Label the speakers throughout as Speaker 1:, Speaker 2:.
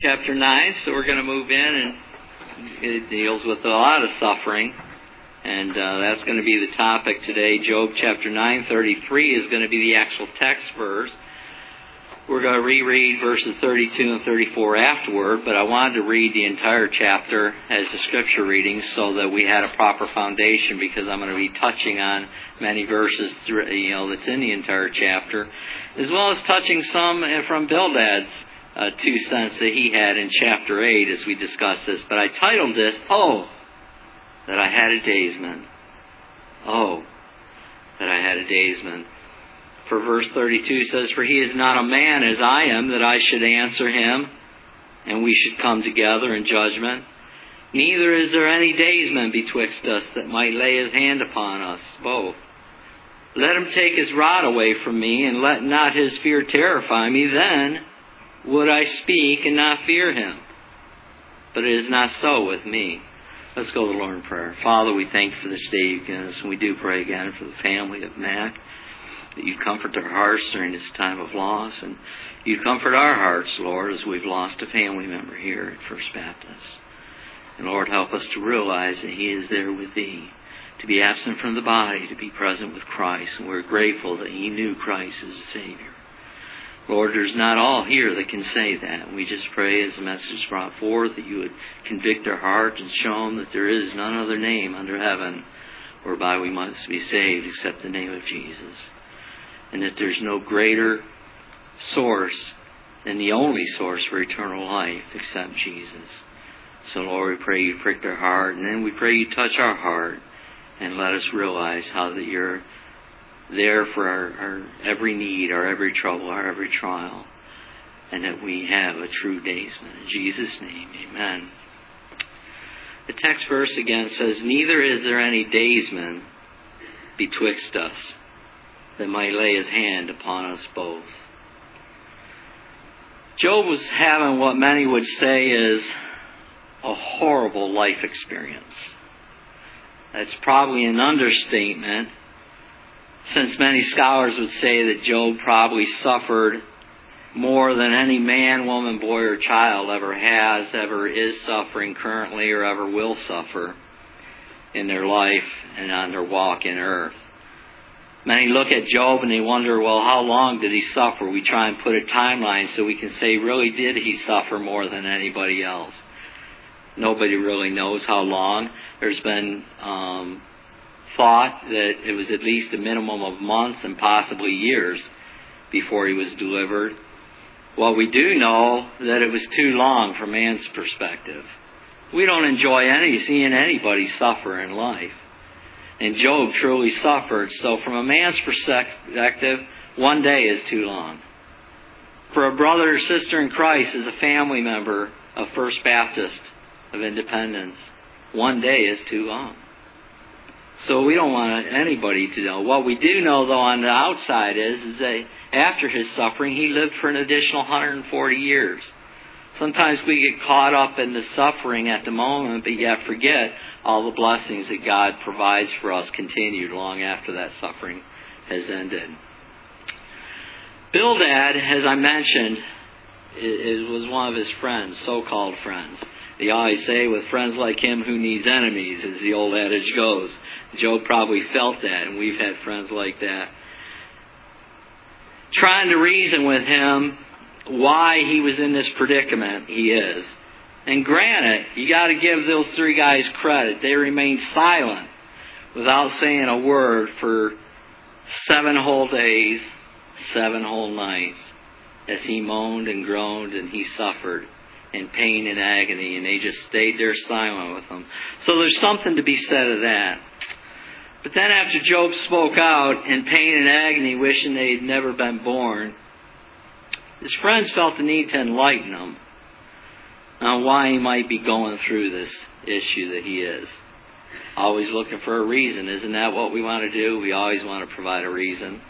Speaker 1: chapter 9, so we're going to move in, and it deals with a lot of suffering, and that's going to be the topic today. Job chapter 9:33 is going to be the actual text verse. We're going to reread verses 32 and 34 afterward, but I wanted to read the entire chapter as a scripture reading so that we had a proper foundation, because I'm going to be touching on many verses that's in the entire chapter, as well as touching some from Bildad's 2 cents that he had in chapter 8 as we discuss this. But I titled this, "Oh, that I had a daysman." Oh, that I had a daysman. For verse 32 says, "For he is not a man as I am, that I should answer him, and we should come together in judgment. Neither is there any daysman betwixt us that might lay his hand upon us both. Let him take his rod away from me, and let not his fear terrify me. Then would I speak and not fear him. But it is not so with me." Let's go to the Lord in prayer. Father, we thank you for this day you've given us, and we do pray again for the family of Mac, that you comfort their hearts during this time of loss, and you comfort our hearts, Lord, as we've lost a family member here at First Baptist. And Lord, help us to realize that he is there with thee, to be absent from the body, to be present with Christ. And we're grateful that he knew Christ as a Savior. Lord, there's not all here that can say that. We just pray as the message is brought forth that you would convict our heart and show them that there is none other name under heaven whereby we must be saved except the name of Jesus. And that there's no greater source than the only source for eternal life except Jesus. So Lord, we pray you prick our heart, and then we pray you touch our heart and let us realize how that you're there for our every need, our every trouble, our every trial, and that we have a true daysman. In Jesus' name, amen. The text verse again says, "Neither is there any daysman betwixt us that might lay his hand upon us both." Job was having what many would say is a horrible life experience. That's probably an understatement, since many scholars would say that Job probably suffered more than any man, woman, boy, or child ever has, ever is suffering currently, or ever will suffer in their life and on their walk in earth. Many look at Job and they wonder, well, how long did he suffer? We try and put a timeline so we can say, really, did he suffer more than anybody else? Nobody really knows how long. There's been thought that it was at least a minimum of months and possibly years before he was delivered. Well, we do know that it was too long from man's perspective. We don't enjoy seeing anybody suffer in life. And Job truly suffered. So from a man's perspective, 1 day is too long. For a brother or sister in Christ as a family member of First Baptist of Independence, 1 day is too long. So we don't want anybody to know. What we do know, though, on the outside is that after his suffering, he lived for an additional 140 years. Sometimes we get caught up in the suffering at the moment, but yet forget all the blessings that God provides for us continued long after that suffering has ended. Bildad, as I mentioned, was one of his friends, so-called friends. They always say, with friends like him, who needs enemies, as the old adage goes. Job probably felt that, and we've had friends like that. Trying to reason with him why he was in this predicament he is. And granted, you got to give those 3 guys credit. They remained silent without saying a word for 7 whole days, 7 whole nights, as he moaned and groaned and he suffered in pain and agony, and they just stayed there silent with him. So there's something to be said of that. But then after Job spoke out in pain and agony, wishing they had never been born, his friends felt the need to enlighten him on why he might be going through this issue that he is. Always looking for a reason. Isn't that what we want to do? We always want to provide a reason.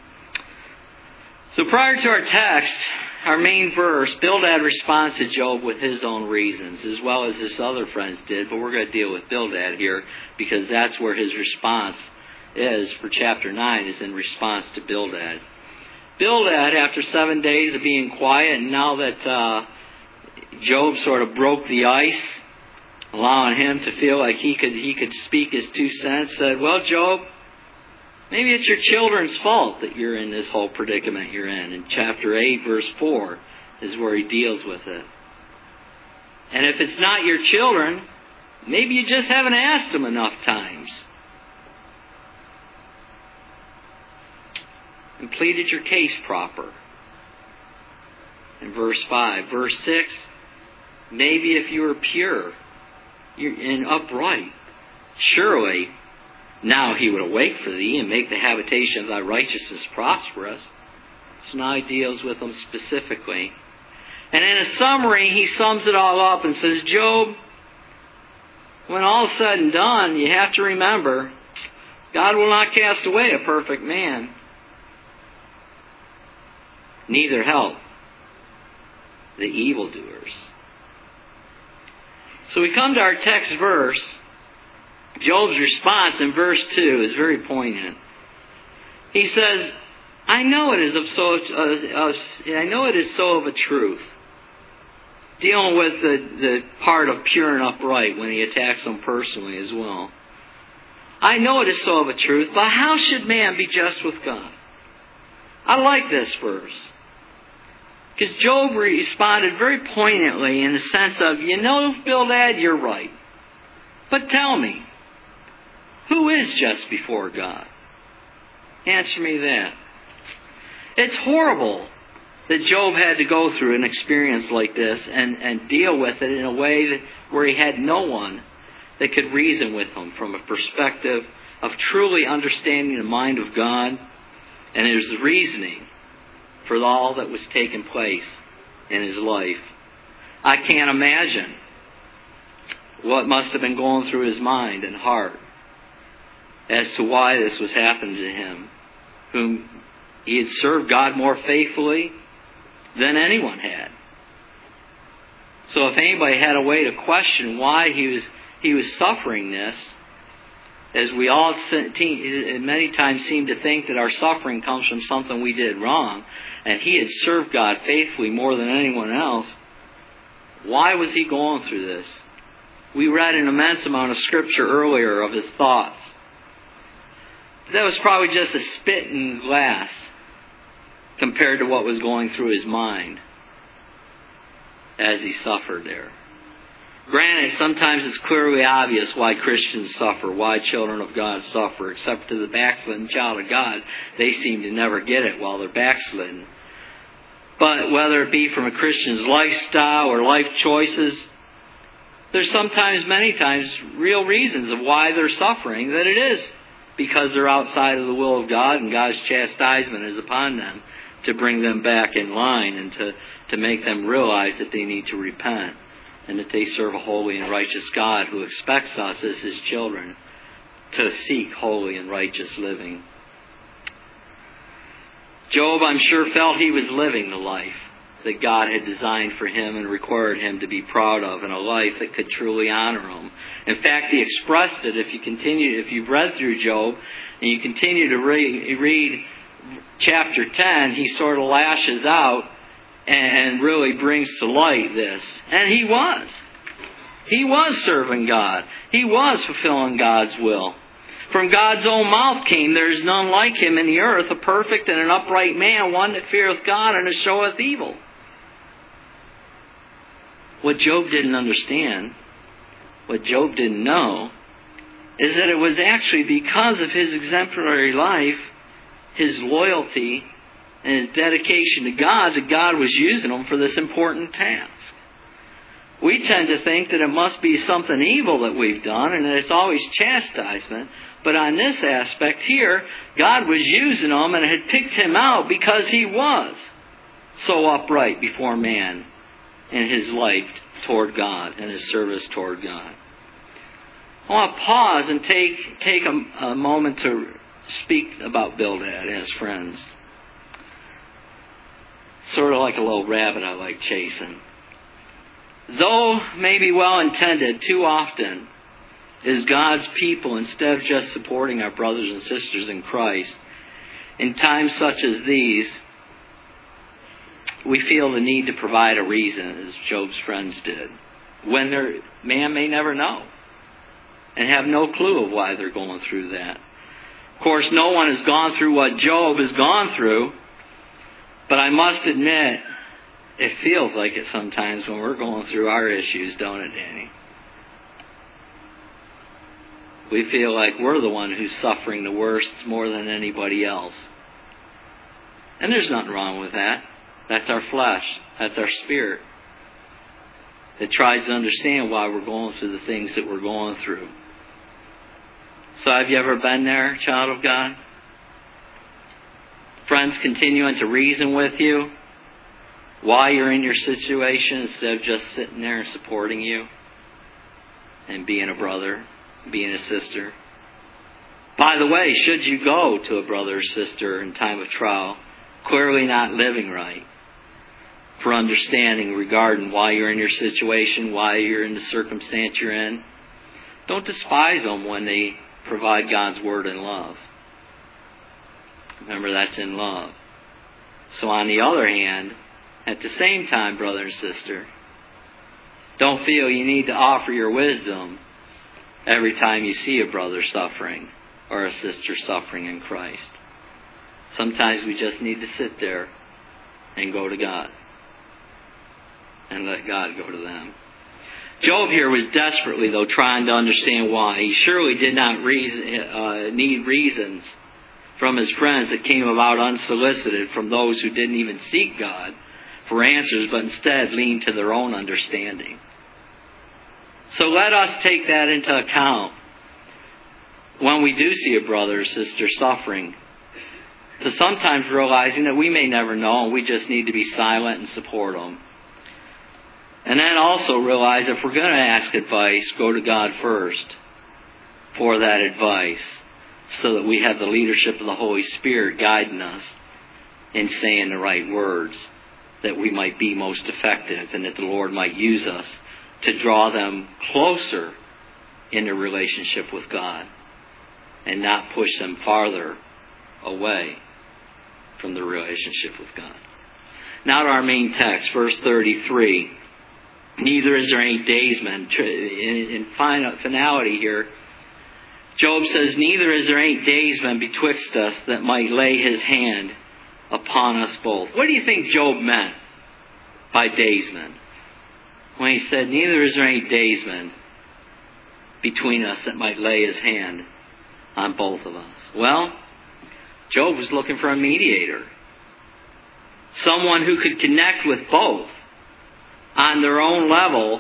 Speaker 1: So prior to our text, our main verse, Bildad responds to Job with his own reasons, as well as his other friends did, but we're going to deal with Bildad here, because that's where his response is for chapter 9, is in response to Bildad. Bildad, after 7 days of being quiet, and now that Job sort of broke the ice, allowing him to feel like he could speak his 2 cents. Said, well, Job, maybe it's your children's fault that you're in this whole predicament you're in. In chapter 8, verse 4 is where he deals with it. And if it's not your children, maybe you just haven't asked them enough times. And pleaded your case proper. In verse 5. Verse 6, maybe if you were pure and upright, surely now he would awake for thee and make the habitation of thy righteousness prosperous. So now he deals with them specifically. And in a summary, he sums it all up and says, Job, when all is said and done, you have to remember, God will not cast away a perfect man, neither help the evildoers. So we come to our text verse. Job's response in verse 2 is very poignant. He says, I know it is so of a truth. Dealing with the part of pure and upright when he attacks them personally as well. I know it is so of a truth, but how should man be just with God? I like this verse. Because Job responded very poignantly in the sense of, Bildad, you're right. But tell me, who is just before God? Answer me that. It's horrible that Job had to go through an experience like this and deal with it in a way where he had no one that could reason with him from a perspective of truly understanding the mind of God and his reasoning for all that was taking place in his life. I can't imagine what must have been going through his mind and heart as to why this was happening to him, whom he had served God more faithfully than anyone had. So if anybody had a way to question why he was suffering this, as we all many times seem to think that our suffering comes from something we did wrong, and he had served God faithfully more than anyone else, why was he going through this? We read an immense amount of scripture earlier of his thoughts. That was probably just a spit in glass compared to what was going through his mind as he suffered there. Granted, sometimes it's clearly obvious why Christians suffer, why children of God suffer, except to the backslidden child of God, they seem to never get it while they're backslidden. But whether it be from a Christian's lifestyle or life choices, there's many times, real reasons of why they're suffering, that it is because they're outside of the will of God and God's chastisement is upon them to bring them back in line and to make them realize that they need to repent and that they serve a holy and righteous God who expects us as His children to seek holy and righteous living. Job, I'm sure, felt he was living the life that God had designed for him and required him to be proud of, and a life that could truly honor him. In fact, he expressed it. If you've read through Job and you continue to read chapter 10, he sort of lashes out and really brings to light this. And he was. He was serving God. He was fulfilling God's will. From God's own mouth came, there is none like him in the earth, a perfect and an upright man, one that feareth God and escheweth evil. What Job didn't understand, what Job didn't know, is that it was actually because of his exemplary life, his loyalty, and his dedication to God that God was using him for this important task. We tend to think that it must be something evil that we've done and that it's always chastisement. But on this aspect here, God was using him and had picked him out because he was so upright before man in his life toward God and his service toward God. I want to pause and take a moment to speak about Bildad and his friends. Sort of like a little rabbit I like chasing. Though maybe well-intended, too often is God's people, instead of just supporting our brothers and sisters in Christ, in times such as these, we feel the need to provide a reason, as Job's friends did, when man may never know and have no clue of why they're going through that. Of course, no one has gone through what Job has gone through, but I must admit, it feels like it sometimes when we're going through our issues, don't it, Danny? We feel like we're the one who's suffering the worst more than anybody else. And there's nothing wrong with that. That's our flesh. That's our spirit. It tries to understand why we're going through the things that we're going through. So have you ever been there, child of God? Friends continuing to reason with you why you're in your situation instead of just sitting there and supporting you and being a brother, being a sister. By the way, should you go to a brother or sister in time of trial, clearly not living right, for understanding regarding why you're in your situation, why you're in the circumstance you're in, don't despise them when they provide God's word in love. Remember, that's in love. So on the other hand, at the same time, brother and sister, don't feel you need to offer your wisdom every time you see a brother suffering or a sister suffering in Christ. Sometimes we just need to sit there and go to God and let God go to them. Job here was desperately, though, trying to understand why. He surely did not need reasons from his friends that came about unsolicited from those who didn't even seek God for answers, but instead leaned to their own understanding. So let us take that into account when we do see a brother or sister suffering, to sometimes realizing that we may never know and we just need to be silent and support them. And then also realize if we're going to ask advice, go to God first for that advice, so that we have the leadership of the Holy Spirit guiding us in saying the right words, that we might be most effective and that the Lord might use us to draw them closer in a relationship with God and not push them farther away from the relationship with God. Now to our main text, verse 33. Neither is there any daysman. In finality here, Job says, neither is there any daysman betwixt us that might lay his hand upon us both. What do you think Job meant by daysman? When he said, neither is there any daysman between us that might lay his hand on both of us. Well, Job was looking for a mediator. Someone who could connect with both on their own level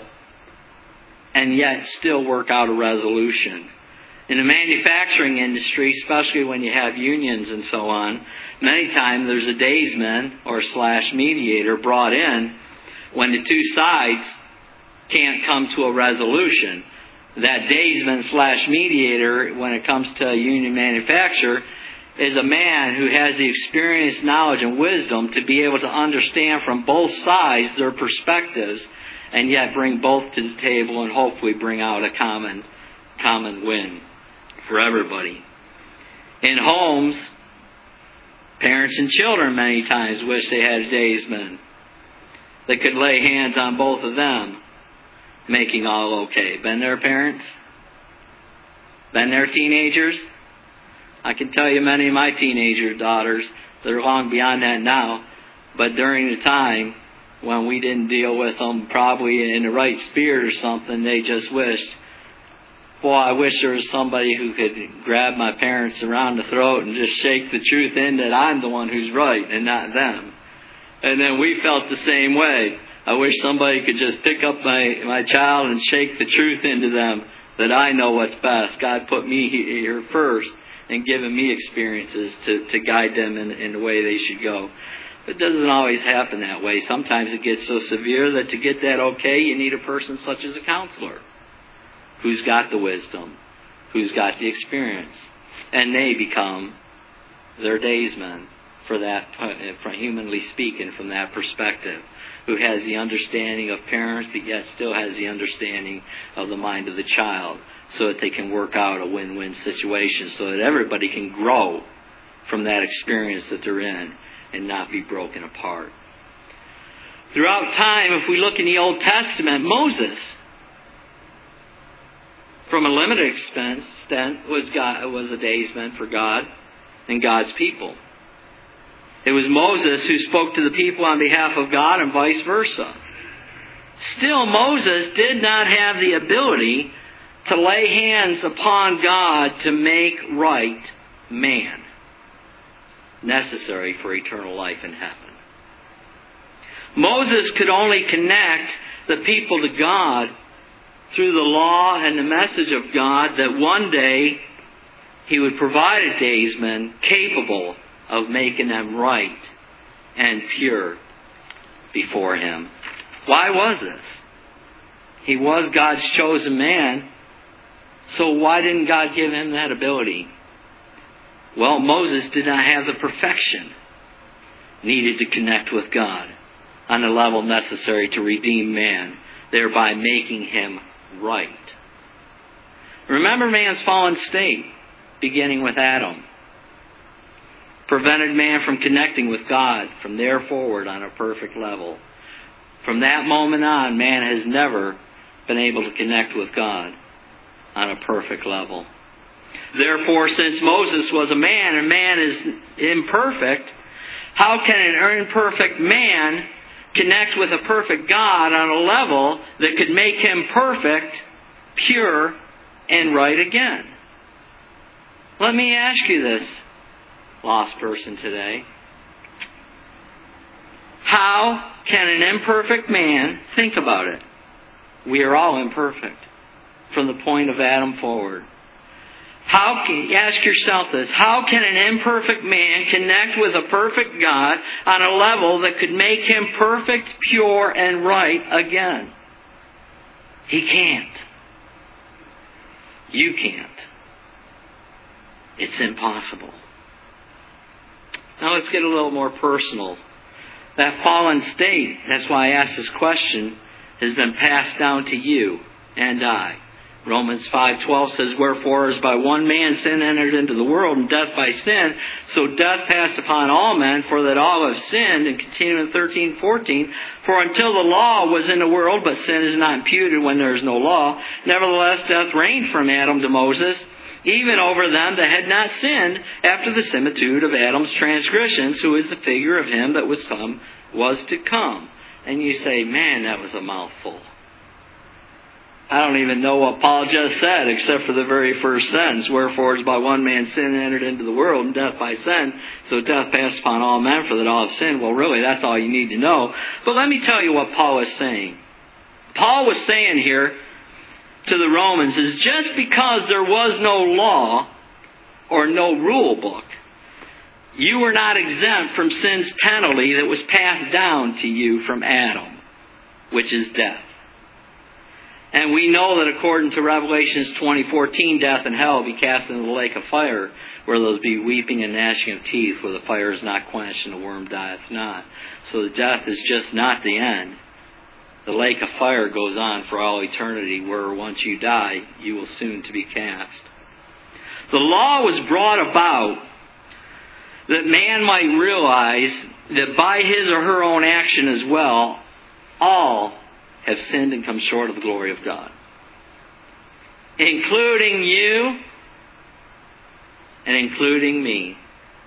Speaker 1: and yet still work out a resolution. In the manufacturing industry, especially when you have unions and so on, many times there's a daysman or / mediator brought in when the two sides can't come to a resolution. That daysman / mediator, when it comes to a union manufacturer, is a man who has the experience, knowledge, and wisdom to be able to understand from both sides their perspectives and yet bring both to the table and hopefully bring out a common win for everybody. In homes, parents and children many times wish they had a daysman that could lay hands on both of them, making all okay. Been there, parents? Been there, teenagers? I can tell you many of my teenager daughters, they're long beyond that now, but during the time when we didn't deal with them probably in the right spirit or something, they just wished, boy, I wish there was somebody who could grab my parents around the throat and just shake the truth in that I'm the one who's right and not them. And then we felt the same way. I wish somebody could just pick up my child and shake the truth into them that I know what's best. God put me here first and given me experiences to guide them in the way they should go. It doesn't always happen that way. Sometimes it gets so severe that to get that okay, you need a person such as a counselor who's got the wisdom, who's got the experience, and they become their daysmen for that, from humanly speaking, from that perspective, who has the understanding of parents, but yet still has the understanding of the mind of the child, so that they can work out a win-win situation, so that everybody can grow from that experience that they're in and not be broken apart. Throughout time, if we look in the Old Testament, Moses, from a limited extent, was a daysman for God and God's people. It was Moses who spoke to the people on behalf of God and vice versa. Still, Moses did not have the ability to lay hands upon God to make right man, necessary for eternal life in heaven. Moses could only connect the people to God through the law and the message of God that one day He would provide a daysman capable of making them right and pure before Him. Why was this? He was God's chosen man, so why didn't God give him that ability? Well, Moses did not have the perfection needed to connect with God on the level necessary to redeem man, thereby making him right. Remember man's fallen state, beginning with Adam. Prevented man from connecting with God from there forward on a perfect level. From that moment on, man has never been able to connect with God on a perfect level. Therefore, since Moses was a man and man is imperfect, how can an imperfect man connect with a perfect God on a level that could make him perfect, pure, and right again? Let me ask you this, lost person today. How can an imperfect man think about it? We are all imperfect from the point of Adam forward. Ask yourself this. How can an imperfect man connect with a perfect God on a level that could make him perfect, pure, and right again? He can't. You can't. It's impossible. Now let's get a little more personal. That fallen state, that's why I asked this question, has been passed down to you and I. Romans 5:12 says, "Wherefore as by one man sin entered into the world, and death by sin, so death passed upon all men, for that all have sinned." And continue in 13:14, "For until the law was in the world, but sin is not imputed when there is no law, nevertheless death reigned from Adam to Moses, even over them that had not sinned, after the similitude of Adam's transgressions, who is the figure of him that was to come." And you say, man, that was a mouthful. I don't even know what Paul just said, except for the very first sentence. "Wherefore, as by one man sin entered into the world, and death by sin, so death passed upon all men, for that all have sinned." Well, really, that's all you need to know. But let me tell you what Paul is saying. Paul was saying here to the Romans is just because there was no law or no rule book, you were not exempt from sin's penalty that was passed down to you from Adam, which is death. And we know that according to Revelations 20:14, death and hell will be cast into the lake of fire, where there will be weeping and gnashing of teeth, where the fire is not quenched and the worm dieth not. So death is just not the end. The lake of fire goes on for all eternity, where once you die, you will soon to be cast. The law was brought about that man might realize that by his or her own action as well, all have sinned and come short of the glory of God. Including you and including me.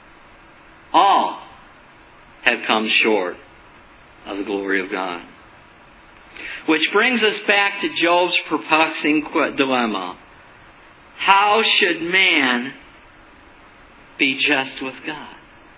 Speaker 1: All have come short of the glory of God. Which brings us back to Job's perplexing dilemma. How should man be just with God?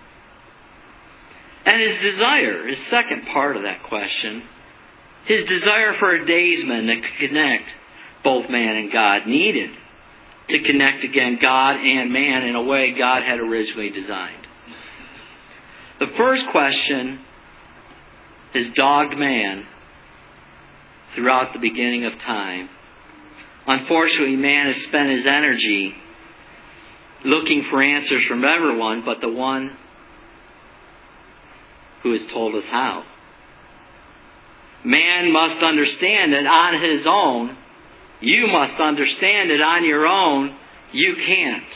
Speaker 1: And his desire, his second part of that question, his desire for a daysman that could connect both man and God, needed to connect again God and man in a way God had originally designed. The first question has dogged man throughout the beginning of time. Unfortunately, man has spent his energy looking for answers from everyone but the one who has told us how. Man must understand that on his own, you must understand that on your own, you can't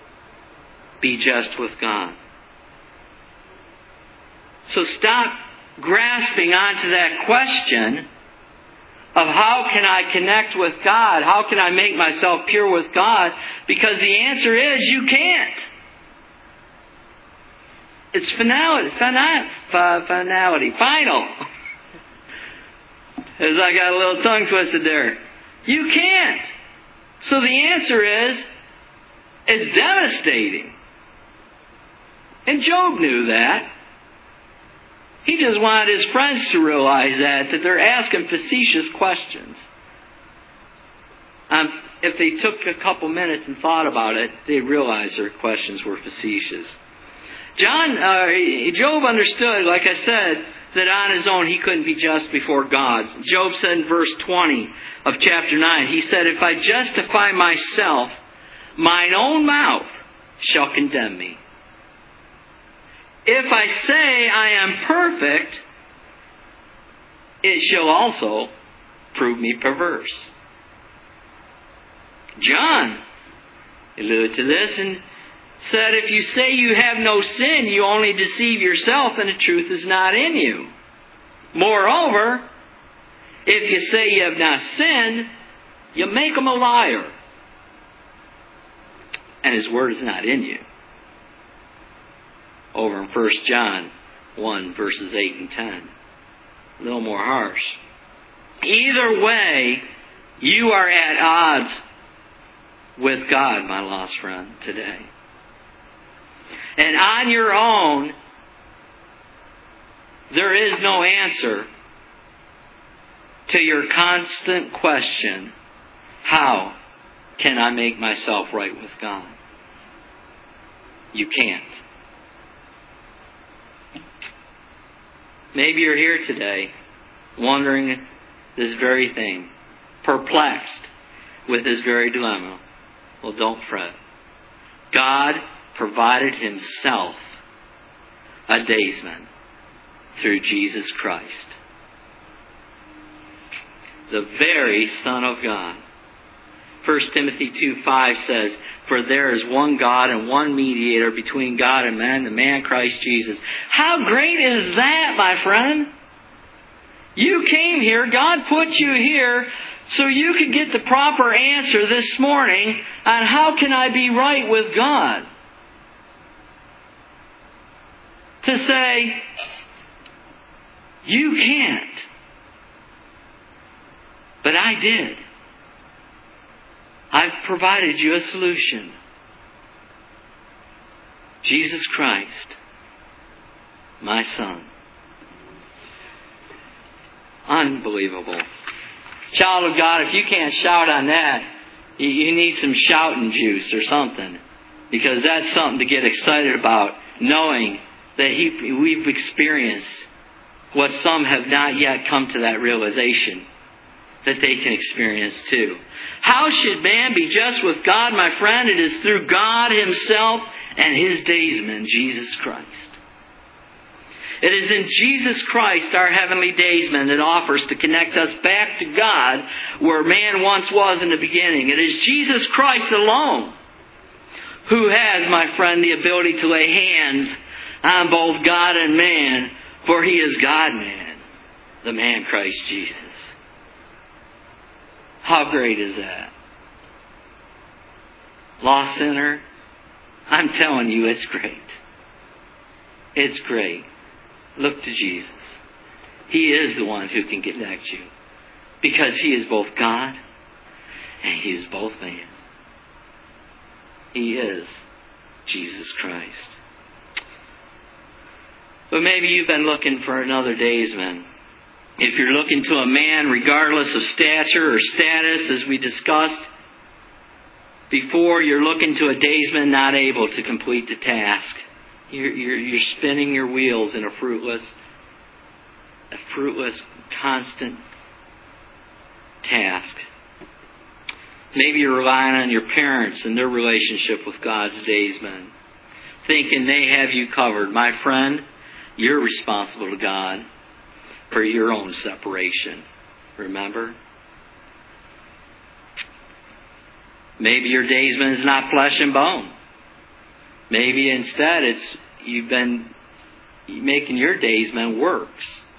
Speaker 1: be just with God. So stop grasping onto that question of how can I connect with God? How can I make myself pure with God? Because the answer is you can't. It's final. As I got a little tongue twisted there. You can't. So the answer is, it's devastating. And Job knew that. He just wanted his friends to realize that they're asking facetious questions. If they took a couple minutes and thought about it, they'd realize their questions were facetious. Job understood, like I said, that on his own he couldn't be just before God. Job said in verse 20 of chapter 9, he said, "If I justify myself, mine own mouth shall condemn me. If I say I am perfect, it shall also prove me perverse." John alluded to this and said, "If you say you have no sin, you only deceive yourself and the truth is not in you. Moreover, if you say you have not sinned, you make him a liar, and his word is not in you." Over in 1 John 1, verses 8 and 10. A little more harsh. Either way, you are at odds with God, my lost friend, today. And on your own, there is no answer to your constant question, how can I make myself right with God? You can't. Maybe you're here today wondering this very thing, perplexed with this very dilemma. Well, don't fret. God provided Himself a daysman through Jesus Christ, the very Son of God. 1 Timothy 2:5 says, "For there is one God and one mediator between God and men, the man Christ Jesus." How great is that, my friend? You came here, God put you here so you could get the proper answer this morning on how can I be right with God. To say, you can't, but I did. I've provided you a solution. Jesus Christ, my Son. Unbelievable. Child of God, if you can't shout on that, you need some shouting juice or something. Because that's something to get excited about, knowing that we've experienced what some have not yet come to that realization that they can experience too. How should man be just with God, my friend? It is through God Himself and His daysman, Jesus Christ. It is in Jesus Christ, our heavenly daysman, that offers to connect us back to God where man once was in the beginning. It is Jesus Christ alone who has, my friend, the ability to lay hands on both God and man, for He is God-man, the man Christ Jesus. How great is that? Lost sinner, I'm telling you, it's great. It's great. Look to Jesus. He is the one who can connect you, because He is both God and He is both man. He is Jesus Christ. But maybe you've been looking for another daysman. If you're looking to a man regardless of stature or status, as we discussed before, you're looking to a daysman not able to complete the task. You're spinning your wheels in a fruitless, constant task. Maybe you're relying on your parents and their relationship with God's daysman, thinking they have you covered. My friend, you're responsible to God for your own separation. Remember? Maybe your daysman is not flesh and bone. Maybe instead you've been making your daysman works.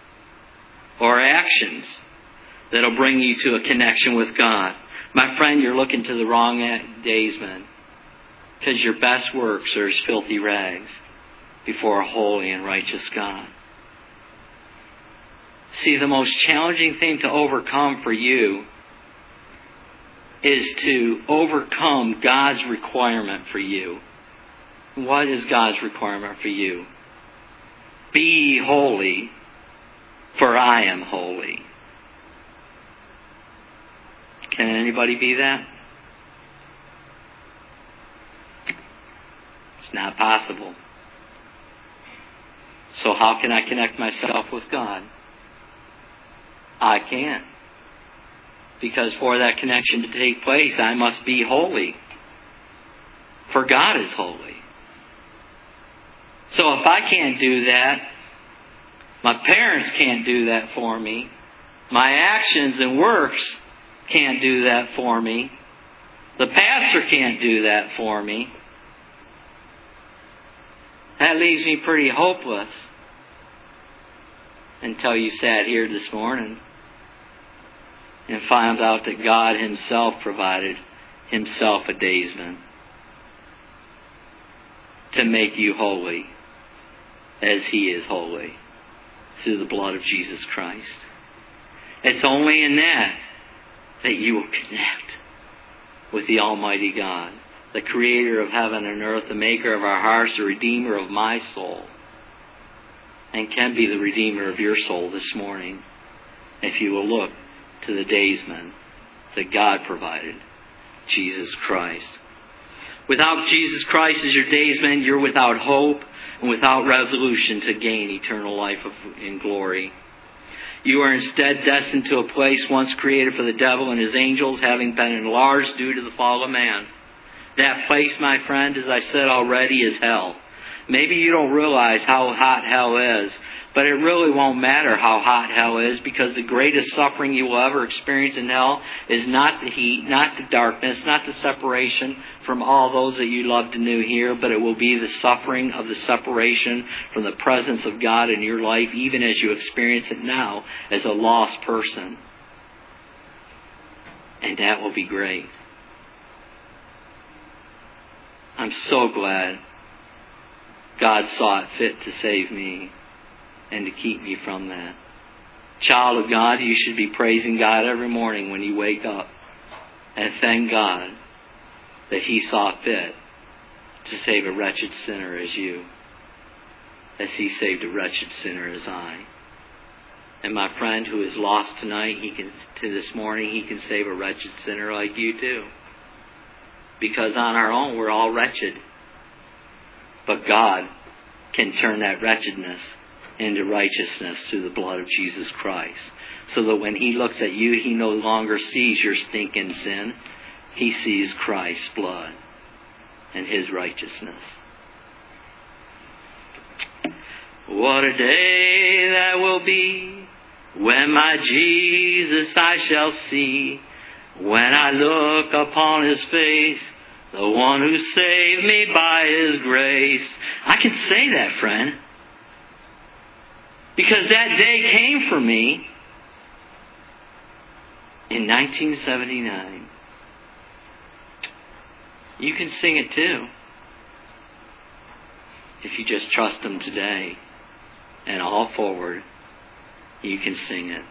Speaker 1: or actions that'll bring you to a connection with God. My friend, you're looking to the wrong daysman, because your best works are as filthy rags before a holy and righteous God. See, the most challenging thing to overcome for you is to overcome God's requirement for you. What is God's requirement for you? Be ye holy, for I am holy. Can anybody be that? It's not possible. So how can I connect myself with God? I can't. Because for that connection to take place, I must be holy. For God is holy. So if I can't do that, my parents can't do that for me. My actions and works can't do that for me. The pastor can't do that for me. That leaves me pretty hopeless until you sat here this morning and found out that God Himself provided Himself a daysman to make you holy as He is holy through the blood of Jesus Christ. It's only in that you will connect with the Almighty God, the Creator of heaven and earth, the Maker of our hearts, the Redeemer of my soul, and can be the Redeemer of your soul this morning if you will look to the daysman that God provided, Jesus Christ. Without Jesus Christ as your daysman, you're without hope and without resolution to gain eternal life in glory. You are instead destined to a place once created for the devil and his angels, having been enlarged due to the fall of man. That place, my friend, as I said already, is hell. Maybe you don't realize how hot hell is, but it really won't matter how hot hell is, because the greatest suffering you will ever experience in hell is not the heat, not the darkness, not the separation from all those that you loved and knew here, but it will be the suffering of the separation from the presence of God in your life, even as you experience it now as a lost person. And that will be great. I'm so glad God saw it fit to save me and to keep me from that. Child of God, you should be praising God every morning when you wake up, and thank God that He saw fit to save a wretched sinner as you, as He saved a wretched sinner as I. And my friend who is lost tonight, this morning, He can save a wretched sinner like you too. Because on our own, we're all wretched. But God can turn that wretchedness into righteousness through the blood of Jesus Christ. So that when He looks at you, He no longer sees your stinking sin. He sees Christ's blood and His righteousness. What a day that will be when my Jesus I shall see. When I look upon His face, the one who saved me by His grace. I can say that, friend, because that day came for me in 1979. You can sing it too, if you just trust Him today and all forward. You can sing it.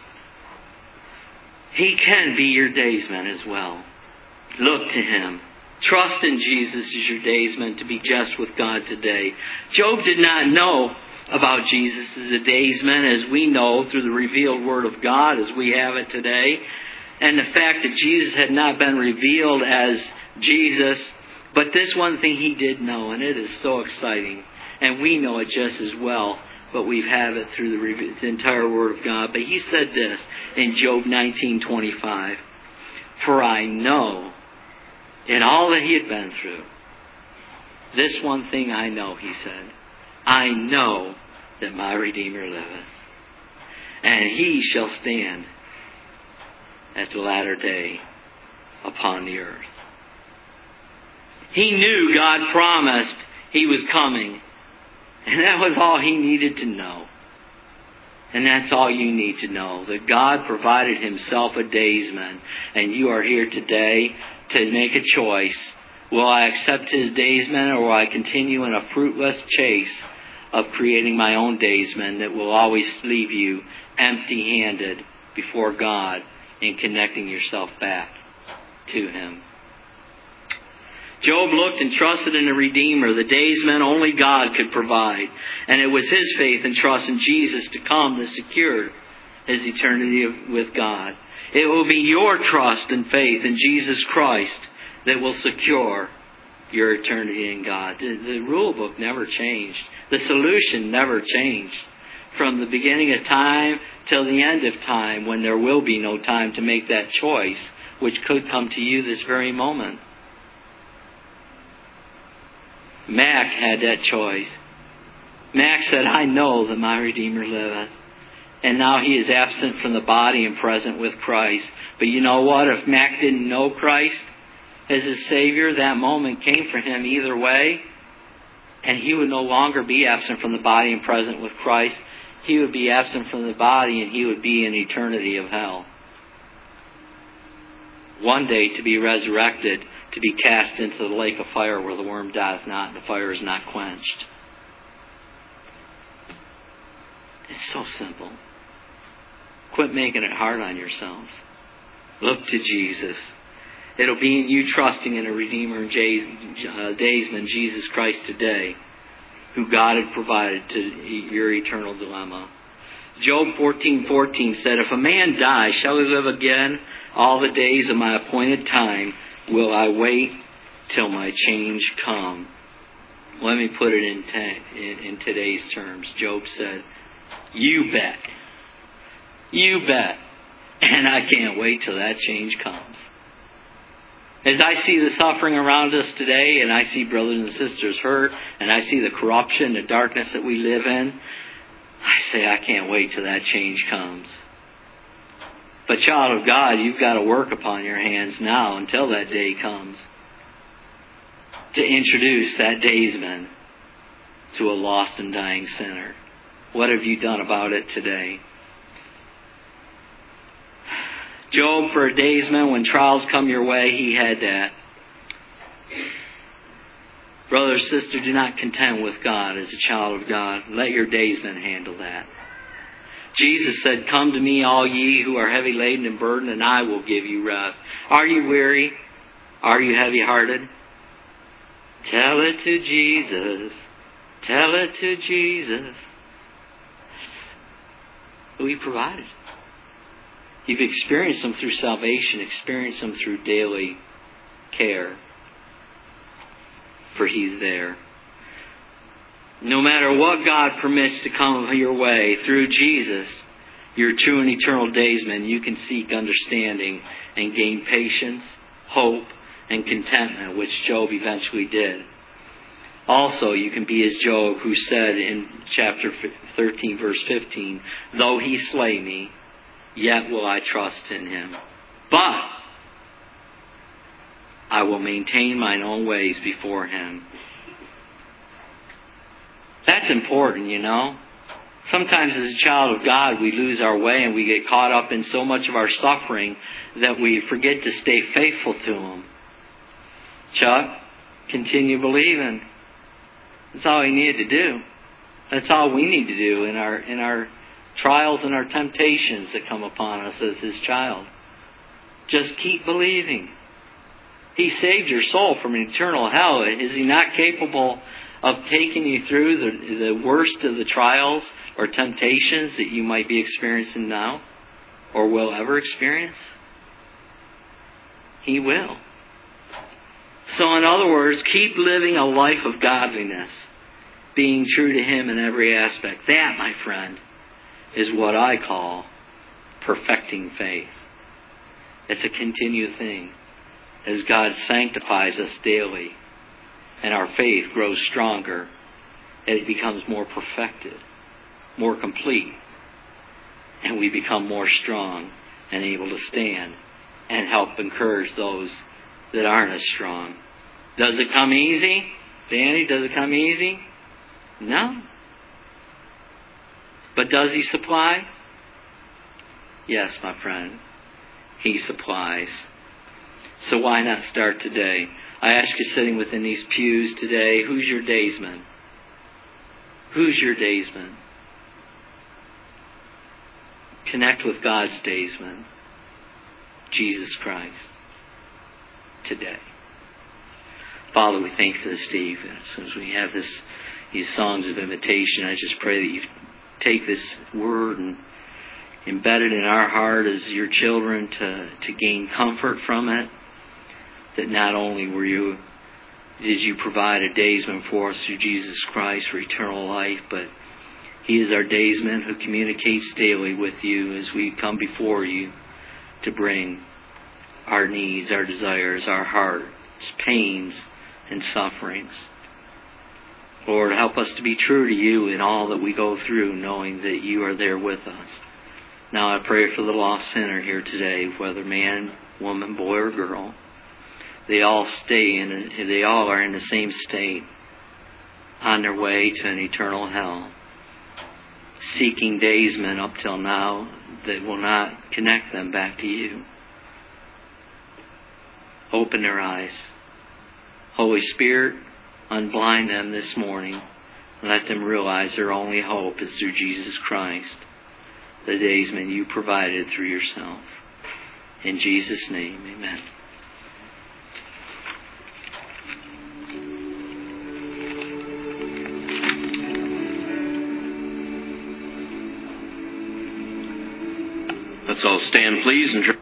Speaker 1: He can be your daysman as well. Look to Him. Trust in Jesus as your daysman to be just with God today. Job did not know about Jesus as a daysman as we know through the revealed Word of God as we have it today. And the fact that Jesus had not been revealed as Jesus. But this one thing he did know, and it is so exciting. And we know it just as well. But we have it through the entire Word of God. But he said this in Job 19:25. For I know, in all that he had been through, this one thing I know, he said, I know that my Redeemer liveth, and He shall stand at the latter day upon the earth. He knew God promised He was coming. And that was all he needed to know. And that's all you need to know, that God provided Himself a daysman. And you are here today to make a choice. Will I accept His daysman, or will I continue in a fruitless chase of creating my own daysman that will always leave you empty-handed before God in connecting yourself back to Him? Job looked and trusted in the Redeemer, the daysman only God could provide. And it was his faith and trust in Jesus to come that secured his eternity with God. It will be your trust and faith in Jesus Christ that will secure your eternity in God. The rule book never changed. The solution never changed. From the beginning of time till the end of time, when there will be no time to make that choice, which could come to you this very moment. Mac had that choice. Mac said, I know that my Redeemer liveth. And now he is absent from the body and present with Christ. But you know what? If Mac didn't know Christ as his Savior, that moment came for him either way. And he would no longer be absent from the body and present with Christ. He would be absent from the body, and he would be in eternity of hell. One day to be resurrected, to be cast into the lake of fire where the worm dieth not and the fire is not quenched. It's so simple. Quit making it hard on yourself. Look to Jesus. It'll be in you trusting in a Redeemer and daysman, Jesus Christ today, who God had provided to your eternal dilemma. Job 14:14 said, If a man die, shall he live again? All the days of my appointed time will I wait till my change come. Let me put it in today's terms. Job said, you bet. You bet. And I can't wait till that change comes. As I see the suffering around us today, and I see brothers and sisters hurt, and I see the corruption, the darkness that we live in, I say, I can't wait till that change comes. But child of God, you've got to work upon your hands now until that day comes to introduce that daysman to a lost and dying sinner. What have you done about it today? Job, for a daysman, when trials come your way, he had that. Brother or sister, do not contend with God as a child of God. Let your daysman handle that. Jesus said, Come to me, all ye who are heavy laden and burdened, and I will give you rest. Are you weary? Are you heavy-hearted? Tell it to Jesus. Tell it to Jesus. We provided. You've experienced them through salvation, experienced them through daily care. For He's there. No matter what God permits to come your way, through Jesus, your true and eternal daysman, you can seek understanding and gain patience, hope, and contentment, which Job eventually did. Also, you can be as Job, who said in chapter 13, verse 15, Though he slay me, yet will I trust in him. But I will maintain mine own ways before him. That's important, you know. Sometimes as a child of God, we lose our way and we get caught up in so much of our suffering that we forget to stay faithful to Him. Chuck, continue believing. That's all He needed to do. That's all we need to do in our trials and our temptations that come upon us as His child. Just keep believing. He saved your soul from an eternal hell. Is He not capable of taking you through the worst of the trials or temptations that you might be experiencing now or will ever experience? He will. So in other words, keep living a life of godliness, being true to Him in every aspect. That, my friend, is what I call perfecting faith. It's a continued thing as God sanctifies us daily. And our faith grows stronger. It becomes more perfected, more complete. And we become more strong and able to stand and help encourage those that aren't as strong. Does it come easy? Danny, does it come easy? No. But does He supply? Yes, my friend. He supplies. So why not start today? I ask you sitting within these pews today, who's your daysman? Who's your daysman? Connect with God's daysman, Jesus Christ, today. Father, we thank you for this day. As we have these songs of invitation, I just pray that you take this word and embed it in our heart as your children to gain comfort from it. That not only did you provide a daysman for us through Jesus Christ for eternal life, but He is our daysman who communicates daily with you as we come before you to bring our needs, our desires, our hearts, pains, and sufferings. Lord, help us to be true to you in all that we go through, knowing that you are there with us. Now I pray for the lost sinner here today, whether man, woman, boy, or girl. They all are in the same state, on their way to an eternal hell, seeking daysmen up till now that will not connect them back to you. Open their eyes. Holy Spirit, unblind them this morning. Let them realize their only hope is through Jesus Christ, the daysman you provided through yourself. In Jesus' name, amen.
Speaker 2: Let's all stand, please, and